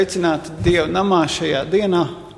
Sveicināti Dieva namā šajā dienā,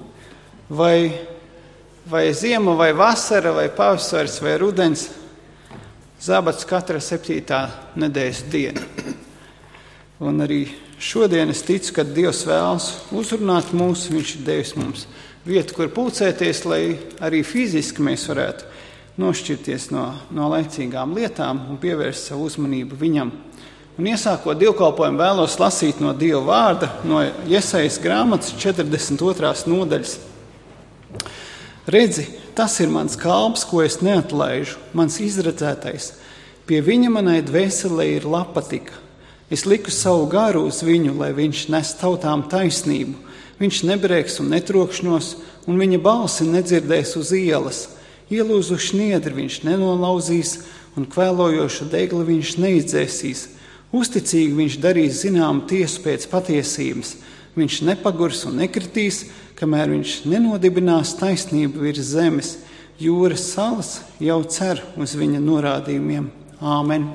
vai ziema, vai vasara, vai pavasaris, vai rudens, zābats katra 7. nedēļas diena. Un arī šodien es ticu, ka Dievs vēlas uzrunāt mūs, Viņš ir devis mums vietu, kur pulcēties, lai arī fiziski mēs varētu nošķirties no laicīgām lietām un pievērst savu uzmanību Viņam. Un iesākot dievkalpojumu vēlos lasīt no Dieva vārda, no Jesajas grāmatas 42. nodaļas. Redzi, tas ir mans kalps, ko es neatlaižu, mans izredzētais. Pie viņa manai dvēselē ir lapatika. Es liku savu garu uz viņu, lai viņš nes tautām taisnību. Viņš nebrēks un netrokšņos, un viņa balsi nedzirdēs uz ielas. Ielūzu šniedri viņš nenolauzīs, un kvēlojošu degli viņš neizdzēsīs. Uzticīgi viņš darīs zināmu tiesu pēc patiesības. Viņš nepagurs un nekritīs, kamēr viņš nenodibinās taisnību virs zemes. Jūras salas jau cer uz viņa norādījumiem. Āmen.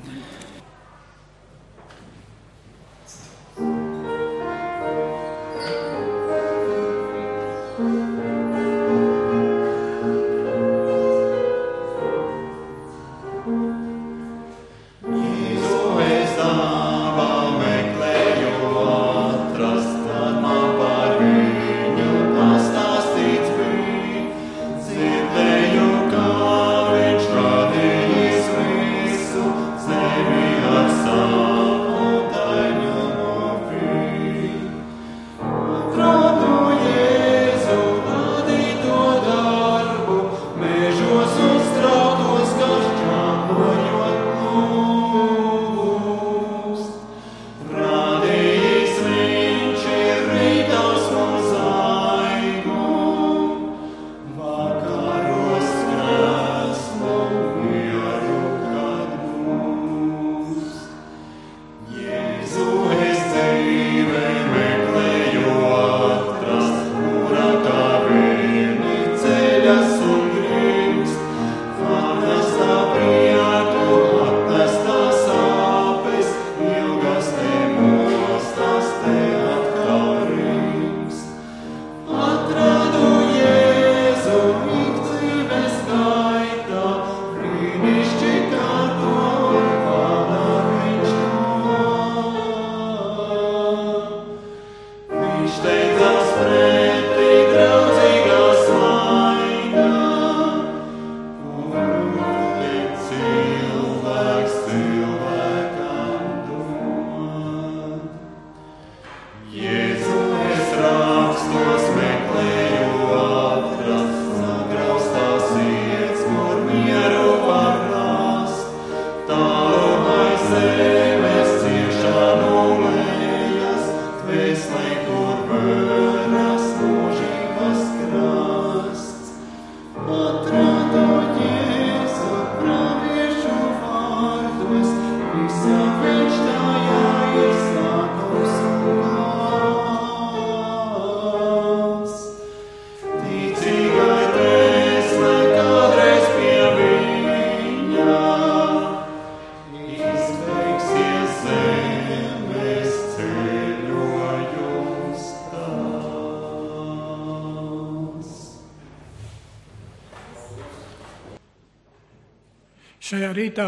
Šajā rītā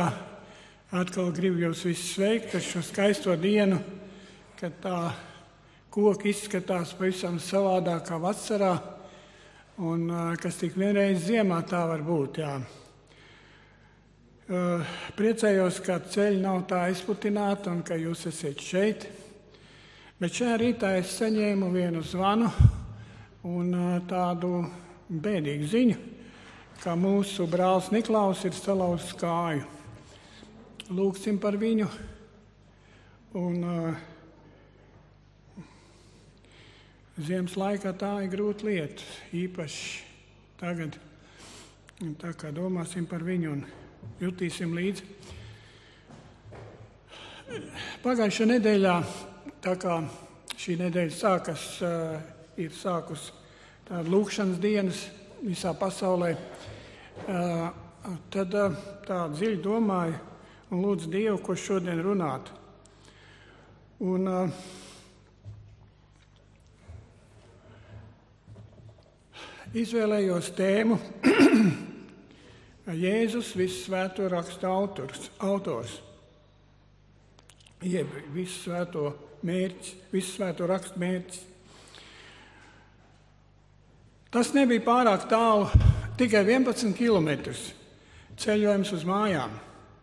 atkal gribu jūs visus sveikt ar šo skaisto dienu, kad tā koka izskatās pavisam savādāk kā vasarā, un kas tik vienreiz ziemā tā var būt. Jā. Priecējos, ka ceļi nav tā izpludināti un ka jūs esat šeit, bet šajā rītā es saņēmu vienu zvanu un tādu bēdīgu ziņu, ka mūsu brālis Niklaus ir salauzis kāju. Lūgsim par viņu. Un ziemas laikā tā ir grūta lieta, īpaši tagad. Tā kā domāsim par viņu un jutīsim līdzi. Pagājušā nedēļā, tā kā šī nedēļa ir sākus tāda lūgšanas dienas visā pasaulē, tad tā dziļi domāju un lūdzu Dievu, ko šodien runāt. Un izvēlējos tēmu Jēzus visu svēto rakstu autors, jeb visu svēto rakstu mērķis. Tas nebija pārāk tālu, tikai 11 kilometrus ceļojums uz mājām,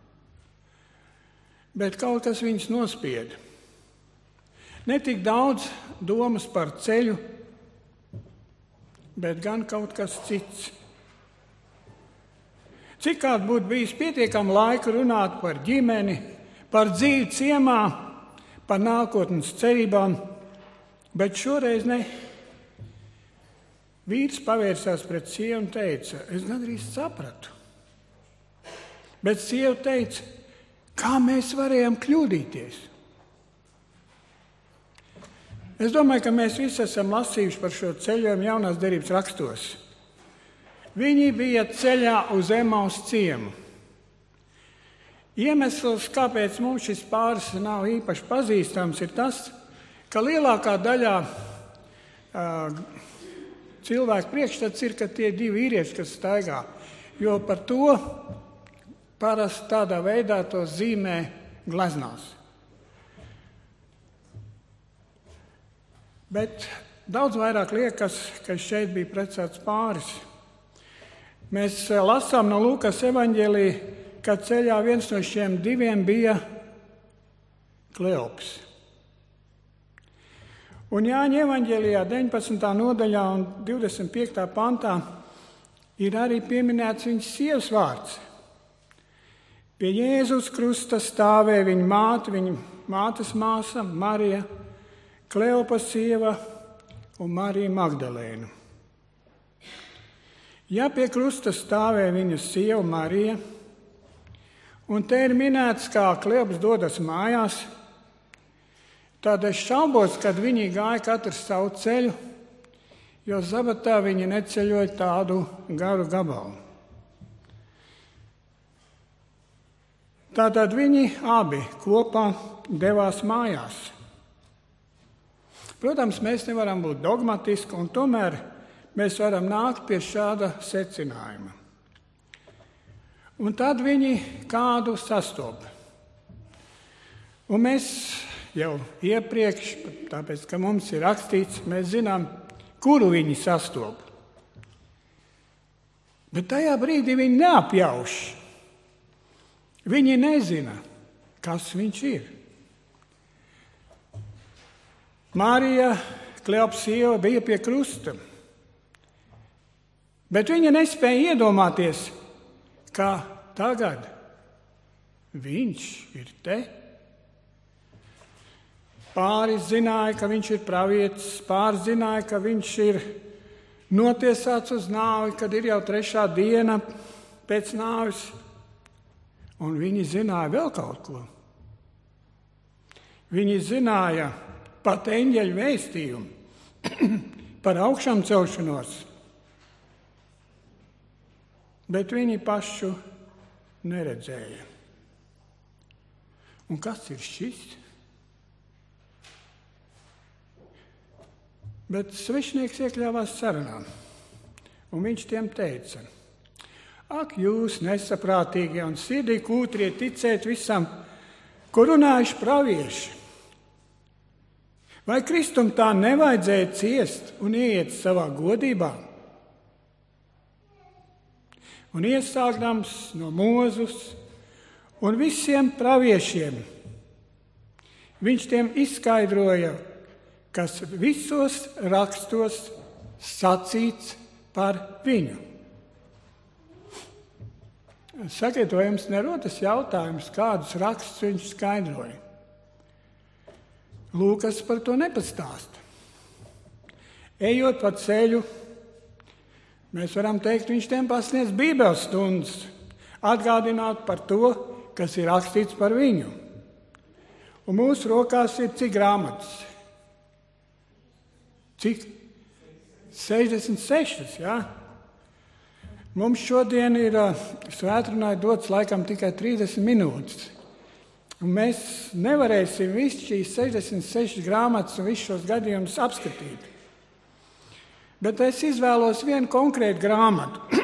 bet kaut kas viņus nospieda. Netik daudz domas par ceļu, bet gan kaut kas cits. Cik kāds būtu bijis pietiekami laika runāt par ģimeni, par dzīvi ciemā, par nākotnes cerībām, bet šoreiz ne. Vīrs pavērsās pret sievu un teica, es gandrīz sapratu. Bet sieva teica, kā mēs varējām kļūdīties? Es domāju, ka mēs visi esam lasījuši par šo ceļojumu jaunās derības rakstos. Viņi bija ceļā uz Emaus ciemu. Iemesls, kāpēc mums šis pāris nav īpaši pazīstams, ir tas, ka lielākā daļā cilvēku priekšstats ir, ka tie divi vīrieši, kas staigā, jo par to parasti tādā veidā to zīmē gleznās. Bet daudz vairāk liekas, ka šeit bija precēts pāris. Mēs lasām no Lūkas evaņģēlija, ka ceļā viens no šiem diviem bija Kleops. Un Jāņa evaņģēlijā 19. nodaļā un 25. pantā ir arī pieminēts viņas sievas vārds. Pie Jēzus krusta stāvēja viņa māte, viņa mātes māsa Marija, Kleopa sieva un Marija Magdalēna. Ja pie krusta stāvēja viņas sieva Marija, un te ir minēts, kā Kleops dodas mājās, tad es šaubos, kad viņi gāja katrs savu ceļu, jo zabatā viņi neceļoja tādu garu gabalu. Tātad viņi abi kopā devās mājās. Protams, mēs nevaram būt dogmatiski, un tomēr mēs varam nākt pie šāda secinājuma. Un tad viņi kādu sastopa. Un mēs jau iepriekš, tāpēc, ka mums ir rakstīts, mēs zinām, kuru viņi sastopa. Bet tajā brīdī viņi neapjauš. Viņi nezina, kas viņš ir. Marija, Kleopas sieva, bija pie krusta. Bet viņa nespēja iedomāties, ka tagad viņš ir te. Pāris zināja, ka viņš ir pravietis, pāris zināja, ka viņš ir notiesāts uz nāvi, kad ir jau 3. diena pēc nāves. Un viņi zināja vēl kaut ko. Viņi zināja pat eņģeļu vēstījumu par augšām celšanos. Bet viņi pašu neredzēja. Un kas ir šis? Bet svešinieks iekļāvās sarunā, un viņš tiem teica, ak, jūs nesaprātīgie un sirdī kūtrie ticēt visam, ko runājuši pravieši. Vai Kristum tā nevajadzēja ciest un ieiet savā godībā? Un iesākdams no Mūzus un visiem praviešiem, viņš tiem izskaidroja, kas visos rakstos sacīts par viņu. Sakiet, vai jums nerodas jautājums, kādus rakstus viņš skaidroja? Lūkas par to nepastāsta. Ejot pa ceļu, mēs varam teikt, viņš tiem pasniedz Bībeles stundas, atgādināt par to, kas ir rakstīts par viņu. Un mūsu rokās ir cik grāmatas? Cik? 66, jā? Mums šodien ir svētdienai dots laikam tikai 30 minūtes. Un mēs nevarēsim visu šīs 66 grāmatas un visus šos gadījumus apskatīt. Bet es izvēlos vienu konkrētu grāmatu.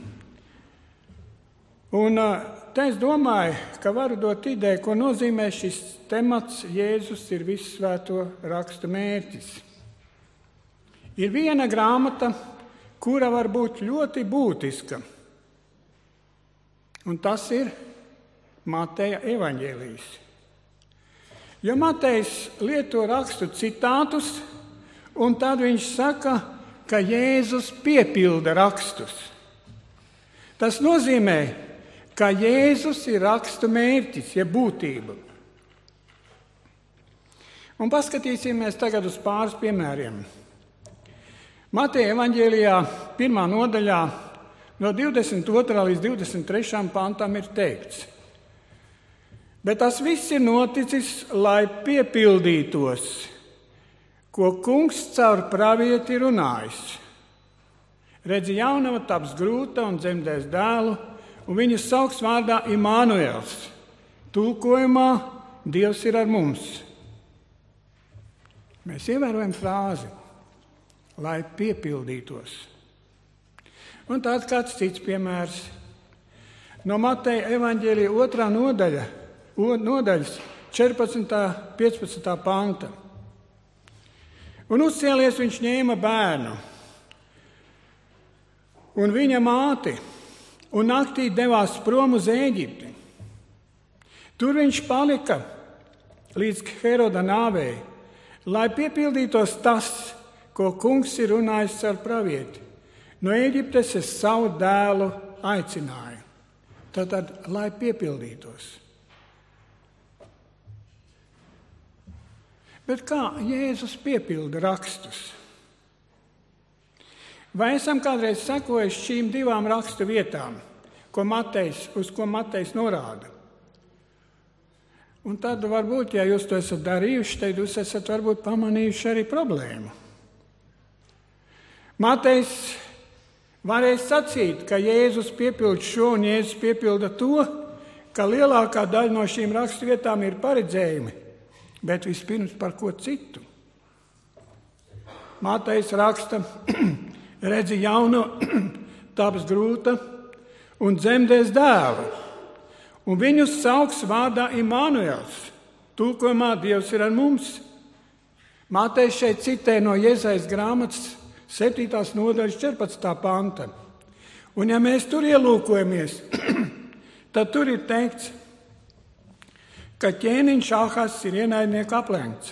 Un te es domāju, ka varu dot ideju, ko nozīmē šis temats Jēzus ir visu svēto rakstu mērķis. Ir viena grāmata, kura var būt ļoti būtiska, un tas ir Mateja evaņģēlijs. Jo Matejs lieto rakstu citātus, un tad viņš saka, ka Jēzus piepilda rakstus. Tas nozīmē, ka Jēzus ir rakstu mērķis, ja būtība. Un paskatīsimies tagad uz pāris piemēriem. Mateja evaņģēlijā 1. nodaļā no 22. līdz 23. pantam ir teikts: bet tas viss ir noticis, lai piepildītos, ko kungs caur pravieti runājis. Redzi, jaunava taps grūta un dzemdēs dēlu, un viņu sauks vārdā Imānuels. Tulkojumā Dievs ir ar mums. Mēs ievērojam frāzi, lai piepildītos. Un tāds kāds cits piemērs. No Mateja evaņģēlija 2. nodaļas 14. 15. panta. Un uzcēlies viņš ņēma bērnu un viņa māti, un naktī devās prom uz Ēģipti. Tur viņš palika līdz Heroda nāvei, lai piepildītos tas, ko kungs ir runājis ar pravieti. No Ēģiptes es savu dēlu aicināju. Tātad, lai piepildītos. Bet kā Jēzus piepilda rakstus? Vai esam kādreiz sekojuši šīm divām rakstu vietām, uz ko Matejs norāda? Un tad varbūt, ja jūs to esat darījuši, tad jūs esat varbūt pamanījuši arī problēmu. Matejs varēja sacīt, ka Jēzus piepilda šo un Jēzus piepilda to, ka lielākā daļa no šīm rakstu vietām ir paredzējumi. Bet vispirms par ko citu. Matejs raksta, redzi, jauna taps grūta un dzemdēs dēlu, un viņu sauks vārdā Imānuels. Tulkojumā Dievs ir ar mums. Matejs šeit citē no Jesajas grāmatas 7. nodaļas 14. panta. Un ja mēs tur ielūkojamies, tad tur ir teikts, ka ķēniņš Ahazs ir ienaidnieku aplenkts.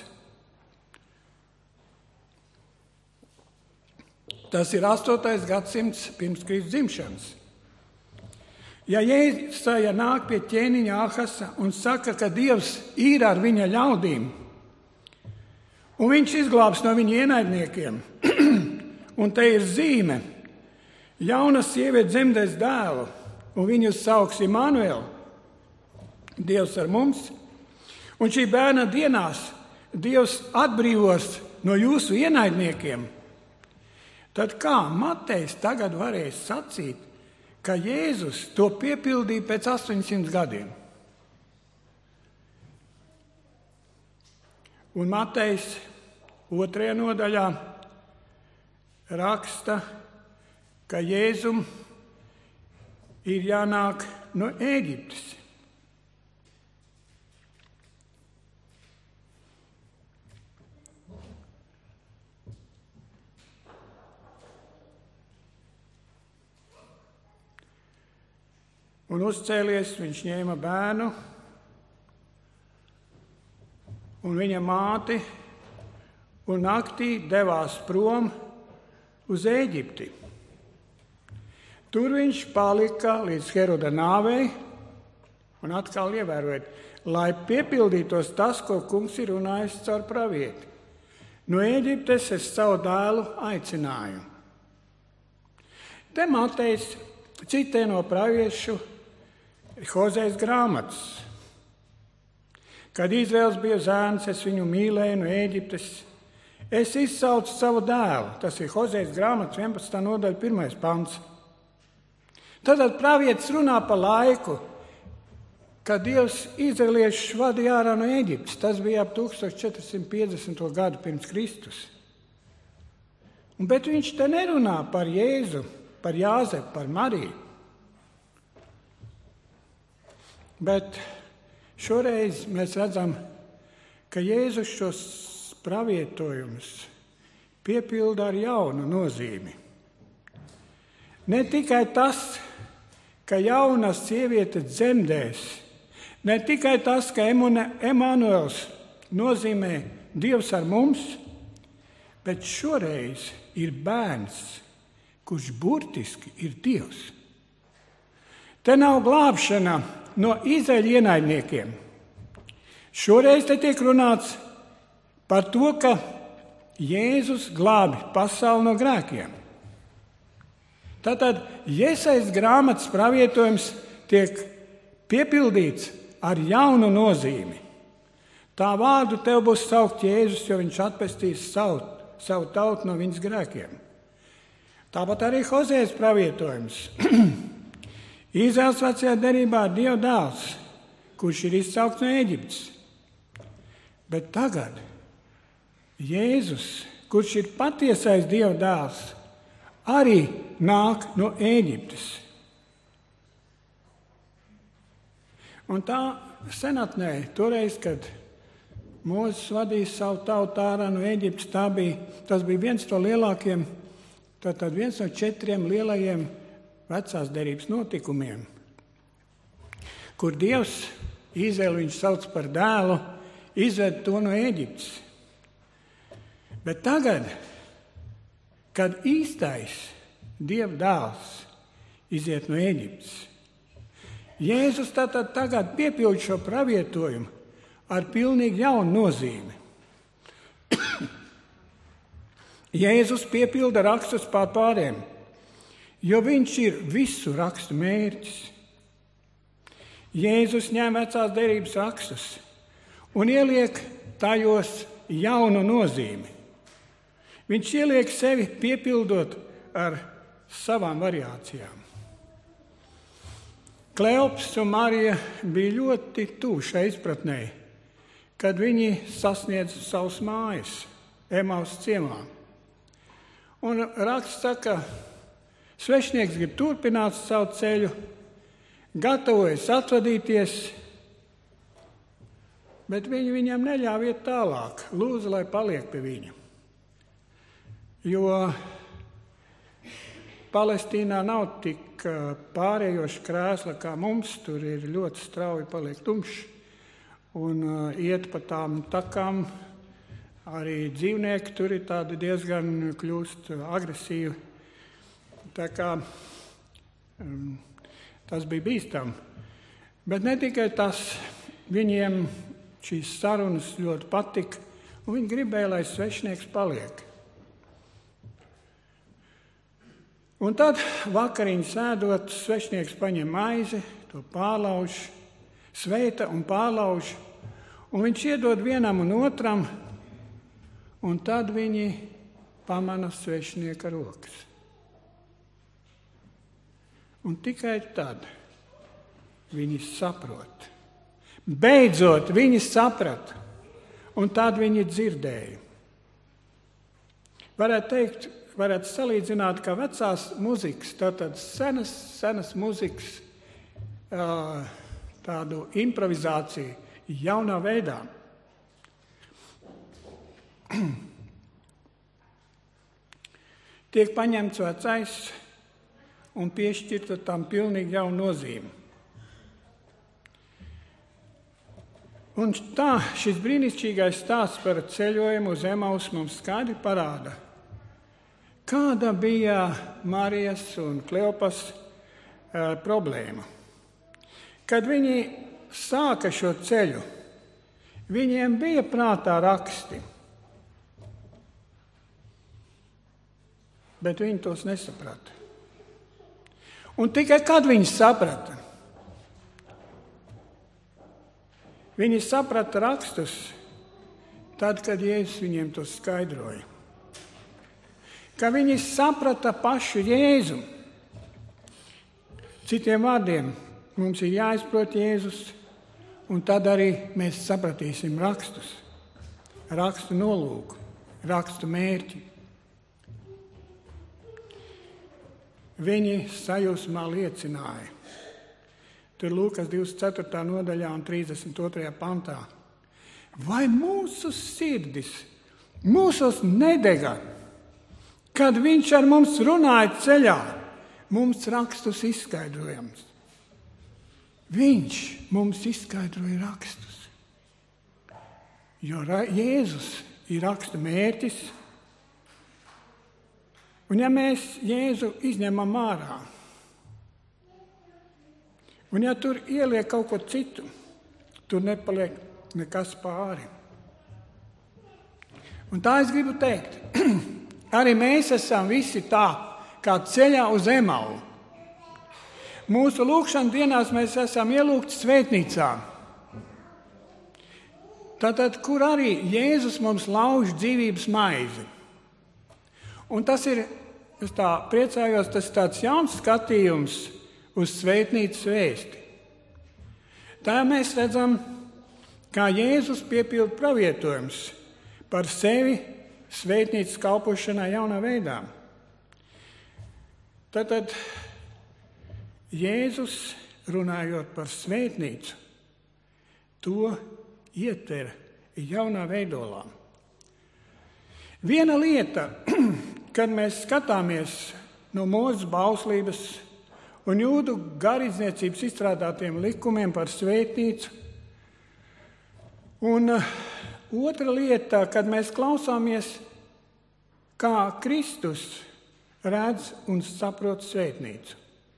Tas ir 8. gadsimts pirms Kristus dzimšanas. Ja Jesaja nāk pie ķēniņa Ahasa un saka, ka Dievs ir ar viņa ļaudīm, un viņš izglābs no viņa ienaidniekiem, un te ir zīme, jauna sieviete dzemdēs dēlu, un viņu sauks Imānuelu, Dievs ar mums, un šī bērna dienās Dievs atbrīvos no jūsu ienaidniekiem, tad kā Matejs tagad varēs sacīt, ka Jēzus to piepildīja pēc 800 gadiem? Un Matejs 2. nodaļā raksta, ka Jēzum ir jānāk no Ēģiptes. Un uzcēlies, viņš ņēma bērnu un viņa māti un naktī devās prom uz Ēģipti. Tur viņš palika līdz Heroda nāvei, un atkal ievērojiet, lai piepildītos tas, ko kungs ir runājis caur pravieti. No Ēģiptes es savu dēlu aicināju. Te Matejs citē no praviešu Hozējas grāmatas. Kad Izraels bija zēns, es viņu mīlēju no Ēģiptes. Es izsaucu savu dēlu. Tas ir Hozējas grāmatas 11. nodaļa 1. pants. Tad pravietis runā par laiku, kad Dievs izraeliešus vadīja ārā no Ēģiptes. Tas bija ap 1450. gadu pirms Kristus. Bet viņš te nerunā par Jēzu, par Jāzepu, par Mariju. Bet šoreiz mēs redzam, ka Jēzus šos pravietojumus piepilda ar jaunu nozīmi. Ne tikai tas, ka jauna sieviete dzemdēs, ne tikai tas, ka Emanuels nozīmē Dievs ar mums, bet šoreiz ir bērns, kurš burtiski ir Dievs. Te nav glābšana no Izraēļa ienaidniekiem. Šoreiz te tiek runāts par to, ka Jēzus glābi pasauli no grēkiem. Tātad Jesajas grāmatas pravietojums tiek piepildīts ar jaunu nozīmi. Tā vārdu tev būs saukt Jēzus, jo viņš atpestīs savu tautu no viņas grēkiem. Tāpat arī Hozejas pravietojums. Izraels vecajā derībā ir Dieva dēls, kurš ir izsaukts no Ēģiptes. Bet tagad Jēzus, kurš ir patiesais Dieva dēls, arī nāk no Ēģiptes. Un tā senatnē, toreiz, kad Mūzes vadīja savu tautu ārā no Ēģiptes, tas bija viens no lielākiem, viens no 4 lielajiem vecās derības notikumiem, kur Dievs, Izraēlu viņš sauc par dēlu, izved to no Ēģiptes. Bet tagad, kad īstais Dieva dēls iziet no Ēģiptes, Jēzus tagad piepild šo pravietojumu ar pilnīgi jaunu nozīmi. Jēzus piepilda rakstus pār pāriem, jo viņš ir visu rakstu mērķis. Jēzus ņem vecās derības rakstus un ieliek tajos jaunu nozīmi. Viņš ieliek sevi piepildot ar savām variācijām. Kleops un Marija bija ļoti tuvu šai izpratnē, kad viņi sasniedza savus mājas, Emaus ciemā. Un raksts saka, svešnieks grib turpināt savu ceļu, gatavojas atvadīties, bet viņi viņam neļāva iet tālāk, lūdza, lai paliek pie viņa. Jo Palestīnā nav tik pārējoša krēsla kā mums, tur ir ļoti strauji paliek tumšs. Un iet pa tām takām, arī dzīvnieki tur ir tādi diezgan kļūst agresīvi. Tā kā tas bija bīstami. Bet ne tikai tas, viņiem šīs sarunas ļoti patika, un viņi gribēja, lai svešnieks paliek. Un tad vakariņu sēdot, svešnieks paņem maizi, to pārlauž, sveita un pārlauž, un viņš iedod vienam un otram, un tad viņi pamana svešnieka rokas. Un tikai tad viņi saprot. Beidzot viņi saprata, un tad viņi dzirdēja. Varētu salīdzināt, ka vecās muzikas, tātad senas muzikas, tādu improvizāciju jaunā veidā. Tiek paņemts vecais un piešķirta tam pilnīgi jaunu nozīmi. Un tā šis brīnišķīgais stāsts par ceļojumu uz Emausu mums skaidri parāda, kāda bija Marijas un Kleopas problēma. Kad viņi sāka šo ceļu, viņiem bija prātā raksti, bet viņi tos nesaprata. Un tikai kad viņi saprata, viņi saprata rakstus, tad, kad Jēzus viņiem to skaidroja. Ka viņi saprata pašu Jēzu. Citiem vārdiem, mums ir jāizprot Jēzus, un tad arī mēs sapratīsim rakstus, rakstu nolūku, rakstu mērķi. viņi sajūsmā liecināja. Tur Lūkas 24. nodaļā un 32. pantā. Vai mūsu sirdis mūsos nedega, kad viņš ar mums runāja ceļā, mums rakstus izskaidrojams. Viņš mums izskaidroja rakstus. Jo Jēzus ir raksta mērķis. Un ja mēs Jēzu izņemam ārā, un ja tur ieliek kaut ko citu, tur nepaliek nekas pāri. Un tā es gribu teikt, arī mēs esam visi tā, kā ceļā uz Emau. Mūsu lūgšana dienās mēs esam ielūgti svētnīcā. Tātad, kur arī Jēzus mums lauž dzīvības maizi. Un tas ir, es tā priecājos, tas ir tāds jauns skatījums uz svētnīcas vēsti. Tā mēs redzam, kā Jēzus piepilda pravietojums par sevi svētnīcas kalpošanā jaunā veidā. Tātad Jēzus, runājot par svētnīcu, to ietver jaunā veidolā. Viena lieta, kad mēs skatāmies no Mūzes bauslības un jūdu garīdzniecības izstrādātiem likumiem par svētnīcu, un otra lieta, kad mēs klausāmies, kā Kristus redz un saprot svētnīcu.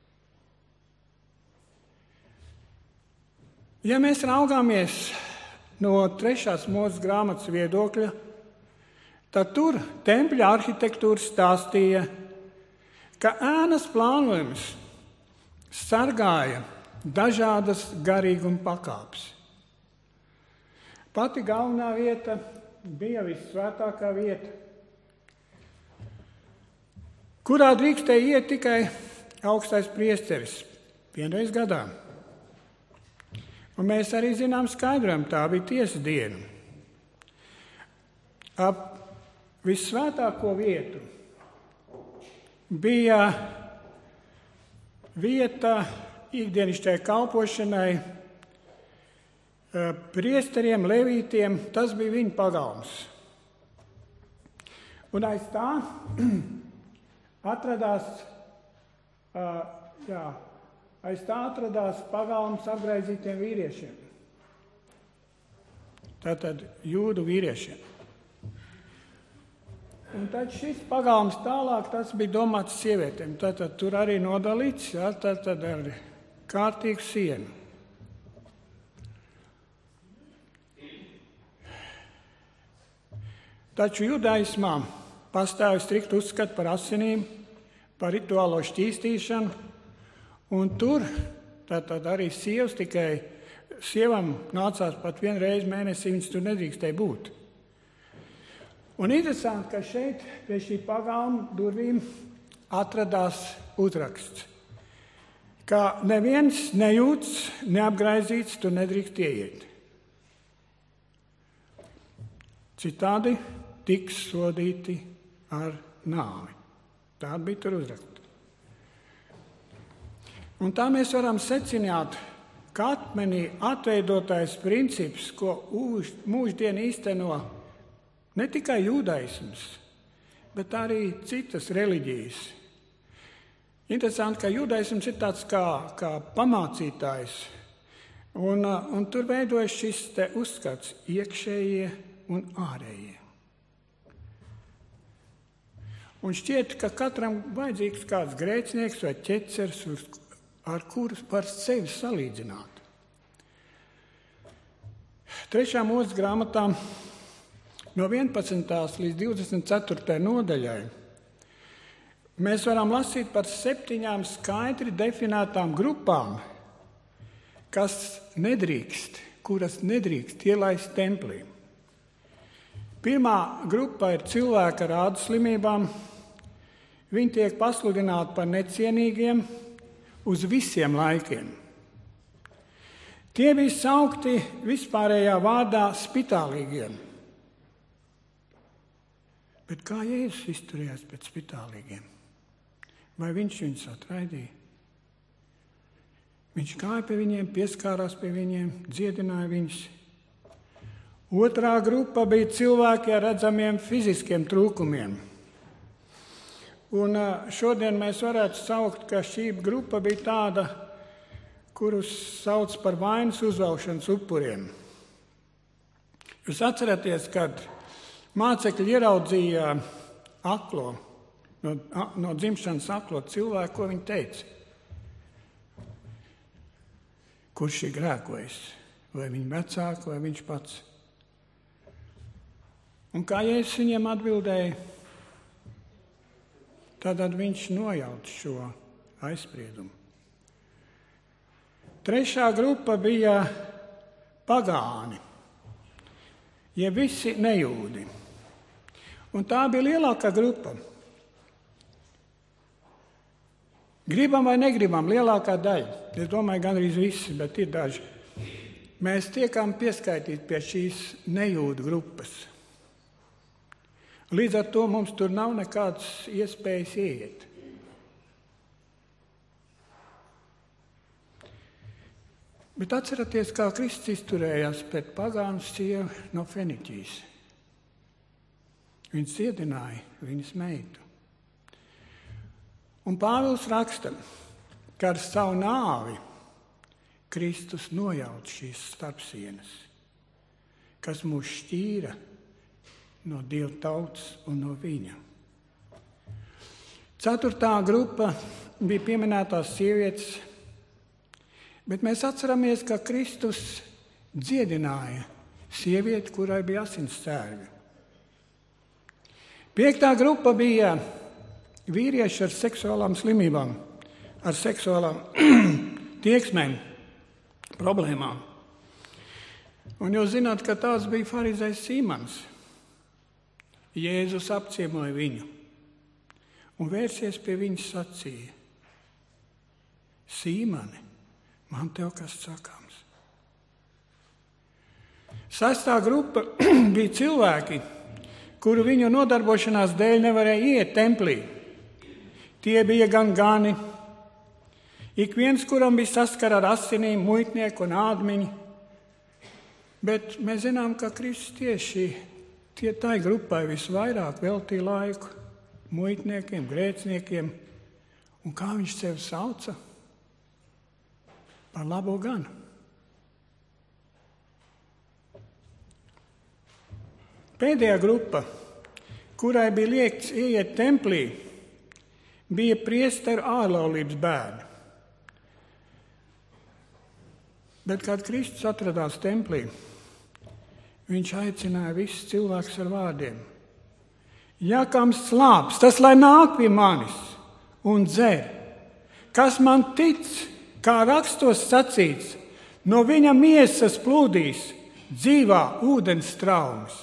Ja mēs raugāmies no 3. Mūzes grāmatas viedokļa, tad tur tempļa arhitektūra stāstīja, ka ēnas plānojums sargāja dažādas garīguma pakāpes. Pati galvenā vieta bija vissvētākā vieta, kurā drīkstēja iet tikai augstais priesteris vienreiz gadā. Un mēs arī zinām skaidrojumu, tā bija tiesas diena. Ap vissvētāko vietu bija vieta ikdienišķai kalpošanai, priesteriem, levītiem, tas bija viņa pagalms. Un aiz tā atradās pagalms apgraizītiem vīriešiem. Tātad jūdu vīriešiem. Un tad šis pagalms tālāk, tas bija domāts sievietēm. Tātad tur arī nodalīts, tātad ar kārtīgu sienu. Taču judaismā pastāv strikt uzskati par asinīm, par rituālo šķīstīšanu, un tur tātad arī sievam nācās pat vienu reizi mēnesī, viņas tur nedrīkstēja būt. Un interesanti, ka šeit pie šī pagalma durvīm atradās uzraksts, ka neviens nejūts, neapgraizīts, tur nedrīkst ieiet. Citādi tiks sodīti ar nāvi. Tā bija tur uzraksts. Un tā mēs varam secināt, ka akmenī atveidotais princips, ko mūždien īsteno ne tikai judaisms, bet arī citas reliģijas. Interesanti, ka judaisms ir tāds kā pamācītājs, un tur veidojas šis te uzskats iekšējie un ārējie. Un šķiet, ka katram vajadzīgs kāds grēcinieks vai ķecers, ar kuru var sevi salīdzināt. 3. Mūzes grāmatā no 11. līdz 24. nodaļai mēs varam lasīt par 7 skaidri definētām grupām, kuras nedrīkst ielaist templī. Pirmā grupa ir cilvēki ar ādas slimībām. Viņi tiek pasludināti par necienīgiem uz visiem laikiem. Tie bija saukti vispārējā vārdā spitālīgiem. Bet kā Jēzus izturējās pret spitālīgiem? Vai viņš viņus atraidīja? Viņš gāja pie viņiem, pieskārās pie viņiem, dziedināja viņus. Otrā grupa bija cilvēki ar redzamiem fiziskiem trūkumiem. Un šodien mēs varētu saukt, ka šī grupa bija tāda, kurus sauc par vainas uzvelšanas upuriem. Jūs atceraties, kad mācekļi ieraudzīja aklo, no dzimšanas aklo cilvēku, ko viņi teica? Kurš ir grēkojis? Vai viņa vecāki, vai viņš pats? Un kā Jēzus viņiem atbildēja, tad viņš nojauca šo aizspriedumu. Trešā grupa bija pagāni, jeb visi nejūdi. Un tā bija lielākā grupa. Gribam vai negribam, lielākā daļa. Es domāju, gandrīz visi, bet ir daži. Mēs tiekam pieskaitīti pie šīs nejūdu grupas. Līdz ar to mums tur nav nekādas iespējas ieiet. Bet atceraties, kā Kristus izturējās pret pagānu sievu no Feniķijas. Viņš dziedināja viņas meitu. Un Pāvils raksta, ka ar savu nāvi Kristus nojauca šīs starpsienas, kas mūs šķīra no Dieva tautas un no viņa. Ceturtā grupa bija pieminētās sievietes, bet mēs atceramies, ka Kristus dziedināja sievieti, kurai bija asinscērvi. Piektā grupa bija vīrieši ar seksuālām slimībām, ar seksuālām tieksmēm, problēmām. Un jūs zināt, ka tāds bija farizējs Sīmans. Jēzus apciemoja viņu un vērsies pie viņas sacīja: Sīmani, man tev kas sakāms. Sestā grupa bija cilvēki, kuru viņu nodarbošanās dēļ nevarēja iet templī. Tie bija gan gani, ik viens, kuram bija saskara ar asinīm, muitnieku un ādmiņu. Bet mēs zinām, ka Kristus tieši tai grupai visvairāk veltīja laiku, muitniekiem, grēciniekiem. Un kā viņš sevi sauca? Par labo ganu. Pēdējā grupa, kurai bija liekts ieiet templī, bija priesteru ārlaulības bērni. Bet, kad Kristus atradās templī, viņš aicināja visus cilvēkus ar vārdiem: ja kam slāpst, tas lai nāk pie manis un dzer. Kas man tic, kā rakstos sacīts, no viņa miesas plūdīs dzīvā ūdens straumes.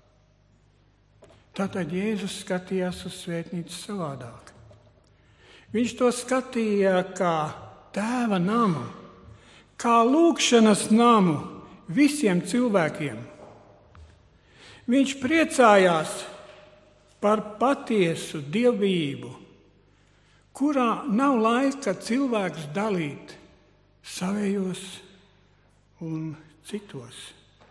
Tātad Jēzus skatījās uz svētnīcu savādāk. Viņš to skatīja kā tēva namu, kā lūgšanas namu visiem cilvēkiem. Viņš priecājās par patiesu dievbijību, kurā nav laika cilvēkus dalīt savējos un citos.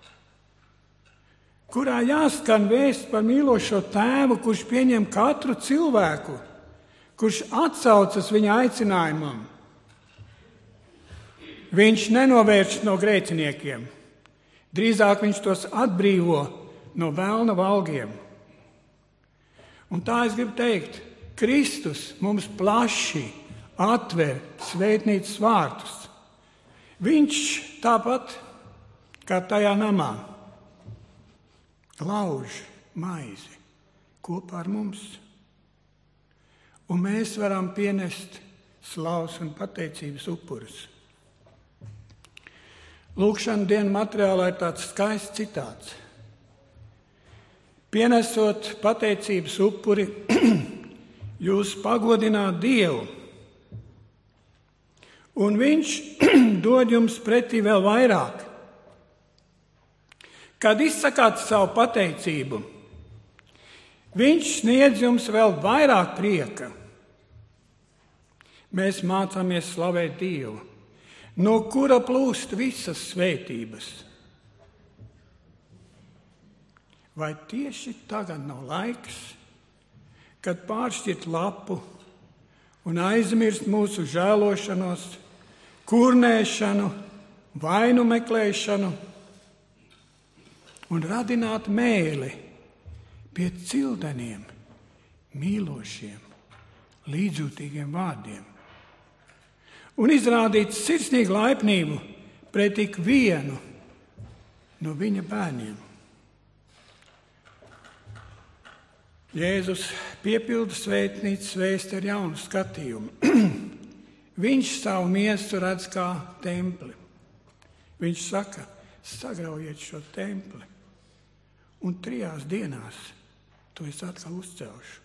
Kurā jāskan vēsts par mīlošo tēvu, kurš pieņem katru cilvēku, kurš atsaucas viņa aicinājumam. Viņš nenovērš no grēciniekiem. Drīzāk viņš tos atbrīvo no velna valgiem. Un tā es gribu teikt, Kristus mums plaši atver svētnīcas vārtus. Viņš tāpat kā tajā namā lauž maizi kopā ar mums. Un mēs varam pienest slavas un pateicības upurus. Lūkšana dienu materiālā ir tāds skaists citāts. Pienesot pateicības upuri, jūs pagodināt Dievu, un Viņš dod jums pretī vēl vairāk. Kad izsakāt savu pateicību, Viņš sniedz jums vēl vairāk prieka. mēs mācāmies slavēt Dievu, no kura plūst visas svētības. Vai tieši tagad nav laiks, kad pāršķirt lapu un aizmirst mūsu žēlošanos, kurnēšanu, vainu meklēšanu un radināt mēli pie cildeniem, mīlošiem, līdzjūtīgiem vārdiem un izrādīt sirsnīgu laipnību pret ikvienu no viņa bērniem? Jēzus piepilda svētnīcas vēsti ar jaunu skatījumu. Viņš savu miesu redz kā templi. Viņš saka, sagraujiet šo templi, un 3 dienās to es atkal uzcelšu.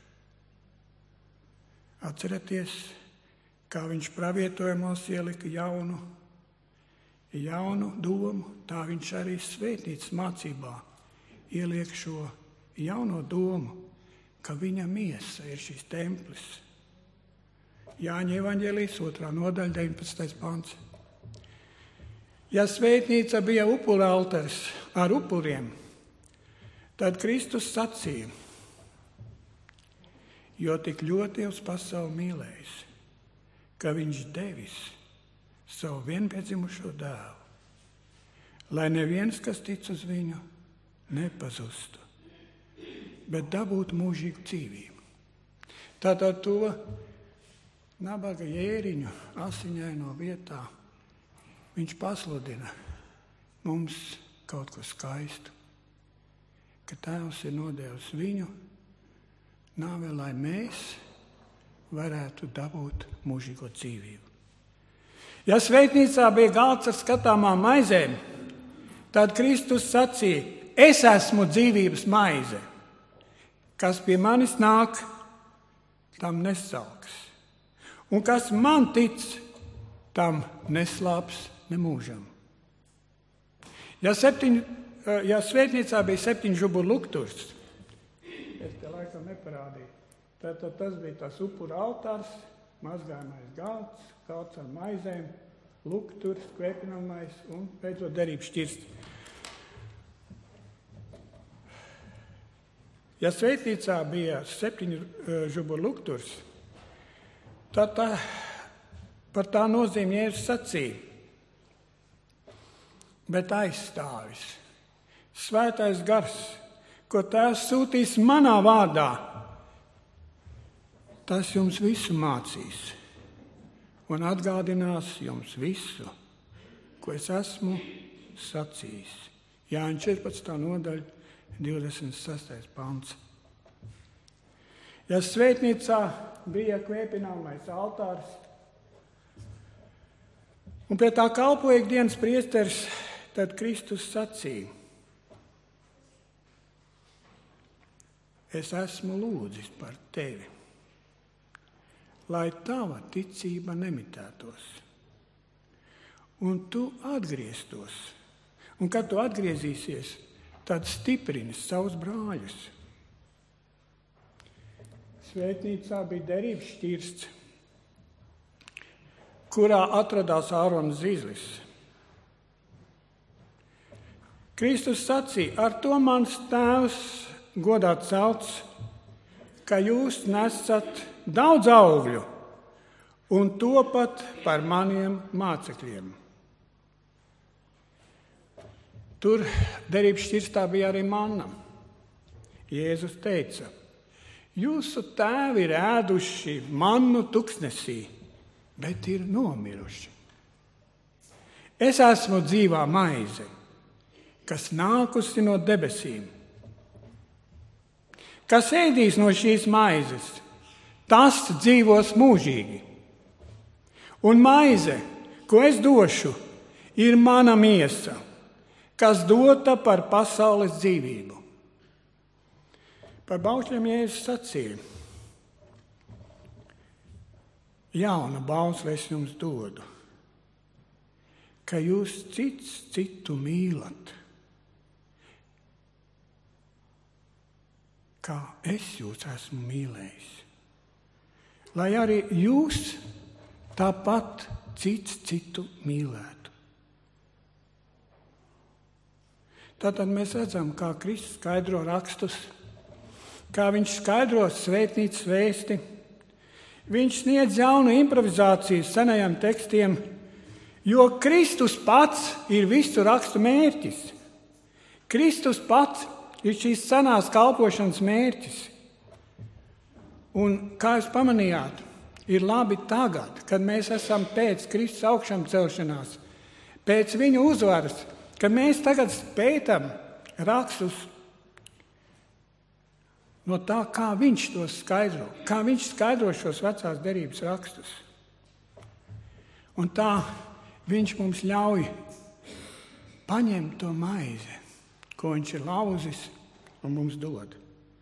Atcerieties, kā viņš pravietojumos ielika jaunu domu, tā viņš arī svētnīcas mācībā ieliek šo jauno domu, ka viņa miesa ir šis templis. Jāņa evaņģēlijas 2. nodaļa, 19. pants. Ja svētnīca bija upura altārs ar upuriem, tad Kristus sacīja, jo tik ļoti uz pasauli mīlējis, ka viņš devis savu vienpiedzimušo dēlu, lai neviens, kas tic uz viņu, nepazustu, bet dabūtu mūžīgu dzīvību. Tātad to nabaga jēriņu asiņaino vietā viņš pasludina mums kaut ko skaistu, ka Tēvs ir nodevis viņu nāvē, lai mēs varētu dabūt mūžīgo dzīvību. Ja svētnīcā bija galds ar skatāmām maizēm, tad Kristus sacīja, es esmu dzīvības maize. Kas pie manis nāk, tam nesalks. Un kas man tic, tam neslāps nemūžam. Ja svētnīcā bija 7 žuburu lukturs, es te laikam neparādīju, tad tas bija tas upura altārs, mazgājamais galds ar maizēm, lukturs, kvēpinamais un beidzot derības šķirsts. Ja svētnīcā bija 7 žuburu lukturs, tad par tā nozīmi Jēzus sacīja, bet aizstāvis, svētais gars, ko Tēvs sūtīs manā vārdā, tas jums visu mācīs un atgādinās jums visu, ko es esmu sacījis. Jāņa 14. nodaļa, 26. pants. Ja svētnīcā bija kvēpināmais altārs, un pie tā kalpoja ikdienas priesteris, tad Kristus sacīja, es esmu lūdzis par tevi, lai tava ticība nemitētos, un tu atgrieztos, un kad tu atgriezīsies, tad stiprini savus brāļus. Svētnīcā bija derības šķirsts, kurā atradās Ārona zīzlis. Kristus sacīja, ar to mans Tēvs godā celts, ka jūs nesat daudz augļu un topat par maniem mācekļiem. Tur derības šķirstā bija arī manna. Jēzus teica, jūsu tēvi ir ēduši mannu tuksnesī, bet ir nomiruši. Es esmu dzīvā maize, kas nākusi no debesīm. Kas ēdīs no šīs maizes, tas dzīvos mūžīgi. Un maize, ko es došu, ir mana miesa, kas dota par pasaules dzīvību. Par baušļiem Jēzus sacīja, jaunu bausli es jums dodu, ka jūs cits citu mīlat, kā es jūs esmu mīlējis. Lai arī jūs tāpat cits citu mīlētu. Tātad mēs redzam, kā Kristus skaidro rakstus, kā viņš skaidro svētnīcas vēsti. Viņš sniedz jaunu improvizāciju senajiem tekstiem, jo Kristus pats ir visu rakstu mērķis. Kristus pats ir šīs senās kalpošanas mērķis. Un, kā jūs pamanījāt, ir labi tagad, kad mēs esam pēc Kristus augšām celšanās, pēc viņa uzvaras, kad mēs tagad pētam rakstus no tā, kā viņš tos skaidro, kā viņš skaidro šos vecās derības rakstus. Un tā viņš mums ļauj paņemt to maizi, ko viņš ir lauzis un mums dod.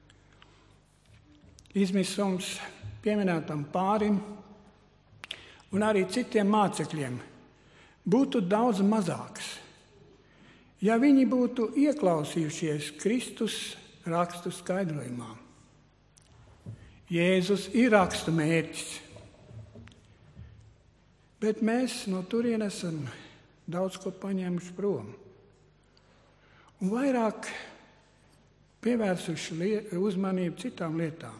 Izmisums pieminētam pārim un arī citiem mācekļiem būtu daudz mazāks, ja viņi būtu ieklausījušies Kristus rakstu skaidrojumā. Jēzus ir rakstu mērķis, bet mēs no turienes esam daudz ko paņēmuši prom un vairāk pievērsuši uzmanību citām lietām.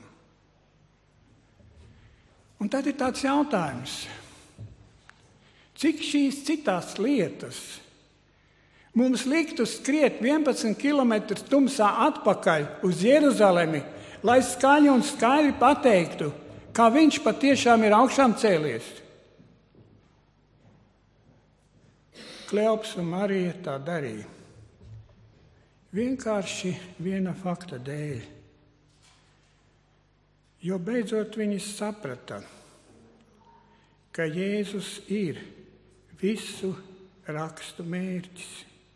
Un tad ir tāds jautājums, cik šīs citās lietas mums liktu skriet 11 kilometrus tumsā atpakaļ uz Jeruzalemi, lai skaļi un skaidri pateiktu, kā viņš patiešām ir augšām cēlies. Kleops un Marija tā darīja. Vienkārši viena fakta dēļ. Jo beidzot viņi saprata, ka Jēzus ir visu rakstu mērķis.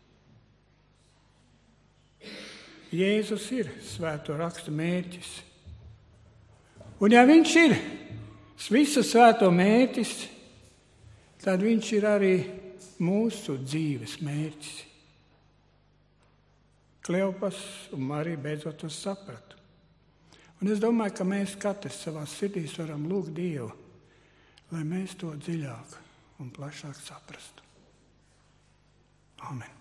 Jēzus ir svēto rakstu mērķis. Un ja viņš ir visu svēto mērķis, tad viņš ir arī mūsu dzīves mērķis. Kleopas un Marija beidzot to saprata. Un es domāju, ka mēs katrs savā sirdīs varam lūgt Dievu, lai mēs to dziļāk un plašāk saprastu. Amen.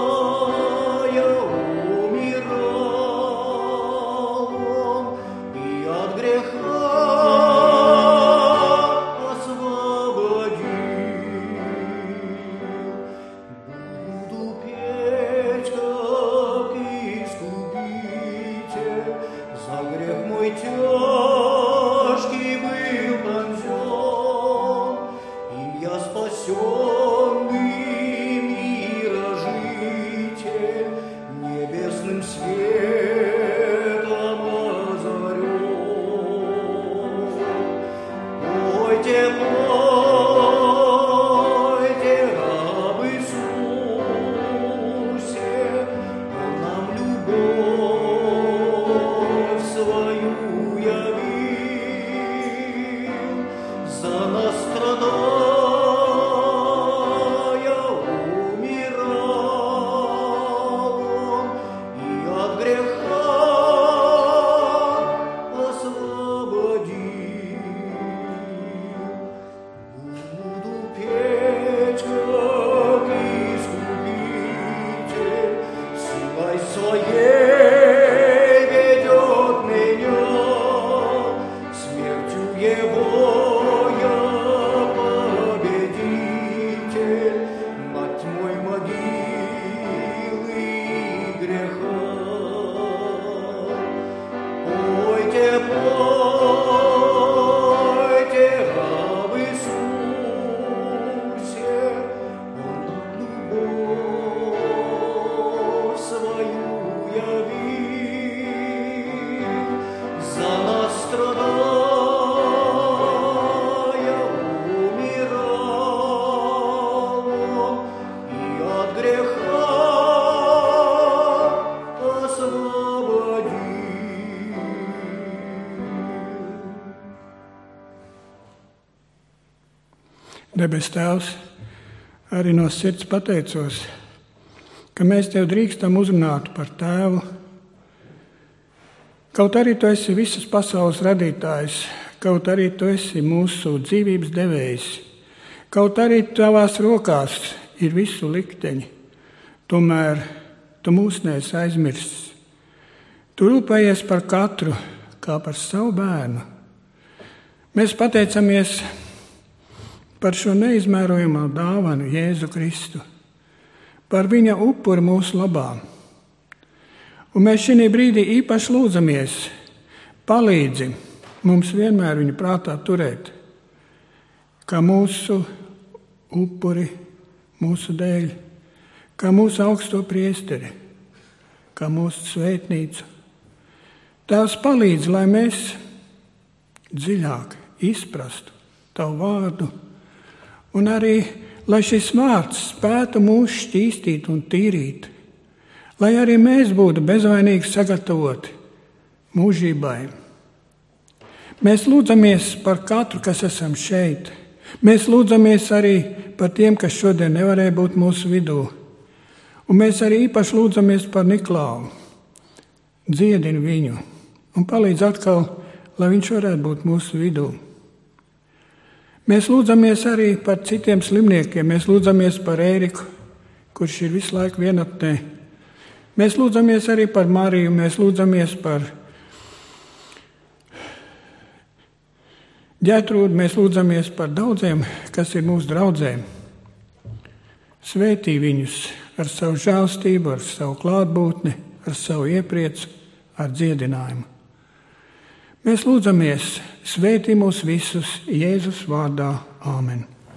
И Debes Tēvs, arī no sirds pateicos, ka mēs Tev drīkstam uzrunāt par Tēvu. Kaut arī Tu esi visas pasaules radītājs, kaut arī Tu esi mūsu dzīvības devējs, kaut arī Tavās rokās ir visu likteņi, tomēr Tu mūs neesi aizmirsis. Tu rūpējies par katru kā par savu bērnu. Mēs pateicamies par šo neizmērojamo dāvanu Jēzu Kristu, par viņa upuri mūsu labā. Un mēs šī brīdī īpaši lūdzamies, palīdzi mums vienmēr viņu prātā turēt, kā mūsu upuri mūsu dēļ, kā mūsu augsto priesteri, kā mūsu svētnīcu. Tēvs palīdz, lai mēs dziļāk izprastu Tavu vārdu, un arī, lai šis vārds spētu mūs šķīstīt un tīrīt, lai arī mēs būtu bezvainīgi sagatavoti mūžībai. Mēs lūdzamies par katru, kas esam šeit. Mēs lūdzamies arī par tiem, kas šodien nevarēja būt mūsu vidū. Un mēs arī īpaši lūdzamies par Niklāvu. Dziedini viņu un palīdz atkal, lai viņš varētu būt mūsu vidū. Mēs lūdzamies arī par citiem slimniekiem. Mēs lūdzamies par Ēriku, kurš ir visu laiku vienatnē. Mēs lūdzamies arī par Mariju, mēs lūdzamies par Ģertrūdu, mēs lūdzamies par daudziem, kas ir mūsu draudzēm. Svētī viņus ar savu žēlstību, ar savu klātbūtni, ar savu iepriecu, ar dziedinājumu. Mēs lūdzamies, svētī mūs visus Jēzus vārdā. Āmen.